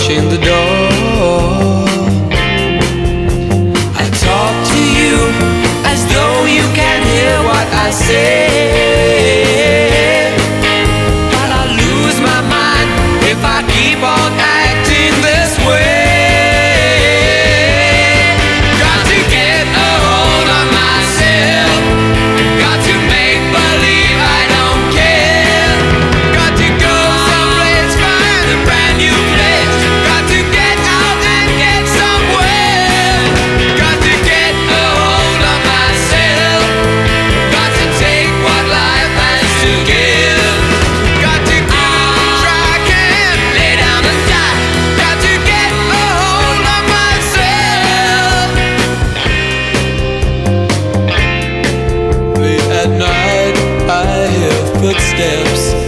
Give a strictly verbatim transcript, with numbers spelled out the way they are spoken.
approaching the door. I talk to you as though you can hear what I say, but I lose my mind if I keep on acting this way. Got to get a hold of myself, got to make believe I don't care, got to go someplace, find a brand new place, got to get out and get somewhere, got to get a hold of myself, got to take what life has to give, got to get on track and lay down and die, got to get a hold of myself. Late at night I hear footsteps